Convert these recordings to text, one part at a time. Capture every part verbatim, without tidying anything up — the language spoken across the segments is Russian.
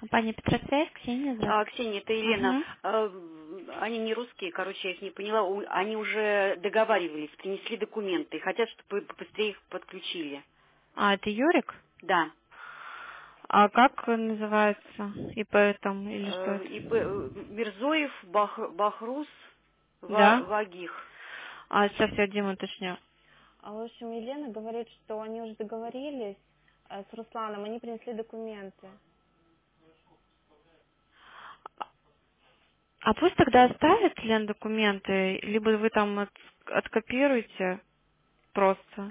Компания Петросвязь, Ксения, А, здравствуйте. Ксения, это Елена. Угу. А, Они не русские, короче, я их не поняла. У- Они уже договаривались, принесли документы, хотят, чтобы побыстрее их подключили. А, это Юрик? Да. А как называется? ИП там или что Э, это? И П- э, Мирзоев, Бах- Бахрус, Ва- Да? Вагих. А, сейчас я Диму уточню. А, в общем, Елена говорит, что они уже договорились э, с Русланом, они принесли документы. А пусть тогда оставит Лен документы, либо вы там от- откопируете просто.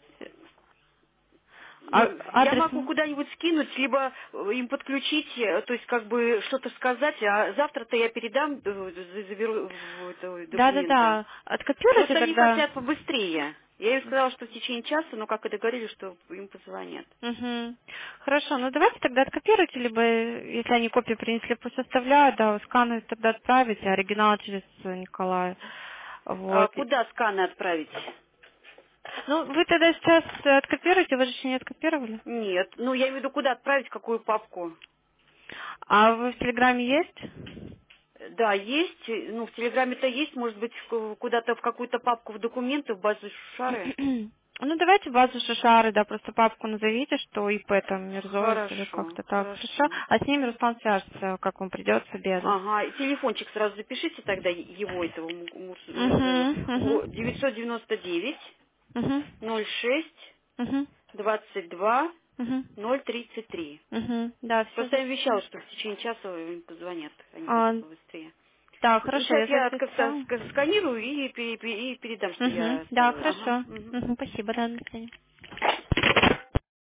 А, Ну, я адрес... могу куда-нибудь скинуть, либо э, им подключить, э, то есть как бы что-то сказать, а завтра-то я передам, э, за- заберу в- это, документы. Да-да-да, откопируйте Просто они тогда. хотят побыстрее. Я им сказала, что в течение часа, но как и договорились, что им позвонят. Угу. Хорошо, ну давайте тогда откопируйте, либо э, если они копию принесли, пусть оставляют, да, сканы тогда отправите, а оригинал через э, Николая. А Вот. куда сканы отправить? Ну, вы тогда сейчас э, откопируйте, вы же еще не откопировали. Нет. Ну, я имею в виду, куда отправить, какую папку? А вы в Телеграме есть? Да, есть. Ну, в Телеграме-то есть, может быть, в- куда-то в какую-то папку в документы, в базу Шары. Ну, давайте базу Шишары, да, просто папку назовите, что ИП там Мирзоев или Хорошо, как-то так, хорошо? хорошо. А с ними Руслан свяжется, как вам придется, без. Ага, и телефончик сразу запишите тогда его, этого Му- Мурс- Мирзоева. Угу, О, угу, девятьсот девяносто девять угу, ноль шесть угу, двадцать два угу, ноль тридцать три. угу, да, все Просто я им записала. вещала, что в течение часа им позвонят, они А, хотят побыстрее. да, хорошо, Сейчас я я как-то записала. ска- сканирую и, пере- пере- и передам, что Угу, я да, оставила. Ага. хорошо. Мгм. Угу, спасибо, да, до свидания.